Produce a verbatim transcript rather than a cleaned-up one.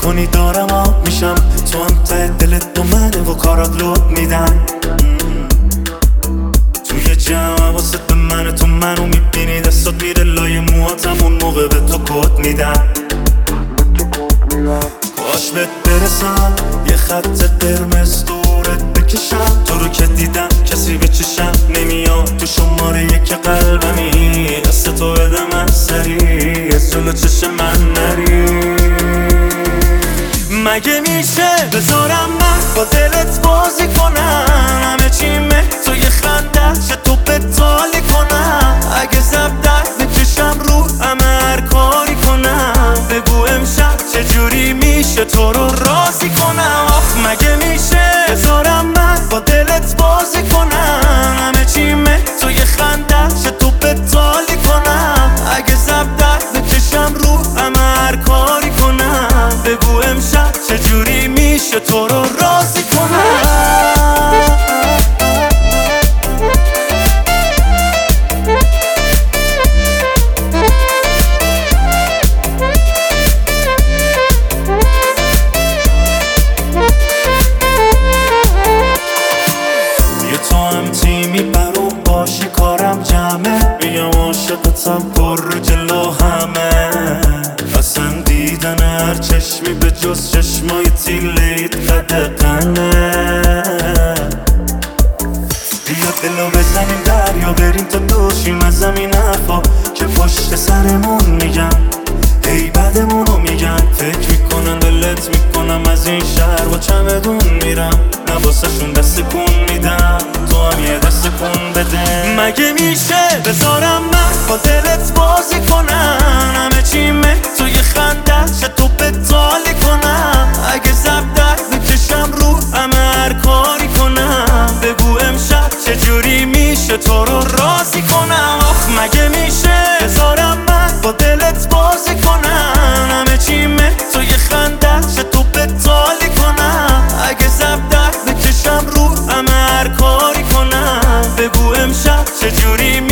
کنی دارم آب میشم، تو هم ته دلت با منه و کارات لود میدن. توی جمع واسه به منه، تو منو میبینی دستات میره لای موهاتم، اون موقع به تو کد میدم. کاش بهت برسم یه خط قرمز دورت بکشم، تو رو که دیدم کسی به چشم نمیاد، تو شماره یک قلبمی، دست تو بده من سری، از جلو چشم من نری. مگه میشه بذارم من با دلت بازی کنم، همه چیمه تو یه خنده چه تو بتالی کنم، اگه زب درد بکشم رو همه هر کاری کنم، بگو امشب چجوری میشه تو رو راضی کنم. آخ مگه میشه بذارم من با دلت بازی کنم، همه چیمه تو یه خنده چه تو بتالی کنم، اگه زب درد بکشم رو همه هر کاری کنم، بگو امشب چجوری میشه تو رو راضی کنم. یه تو هم تیمی برام باشی کارم جمعه، میگم عاشقتم پر رو جلو همه، اصلا دیدن هر چشمی به جز چشمای تیلیت قدقنه. بیا دلو بزنیم دریا بریم تا دوشیم از زمین حرفا که پشت سرمون میگم، ای بدمونو میگن، فکر میکنن دلت میکنم از این شهر با چمدون میرم، نه واسه شون دست کن میدم، تو هم یه دست کن بده. مگه میشه بذارم من با دلت بازی کنم، همه چیمه تو یه خنده چه تو بتالی کنم، اگه زب درد بکشم رو همه هر کاری کنم، بگو امشب چجوری میشه تو رو راضی کنم. آخ مگه میشه بذارم من با دلت بازی کنم، همه چیمه تو یه خنده چه تو بتالی کنم، اگه زب درد بکشم رو همه هر کاری کنم، بگو امشب چجوری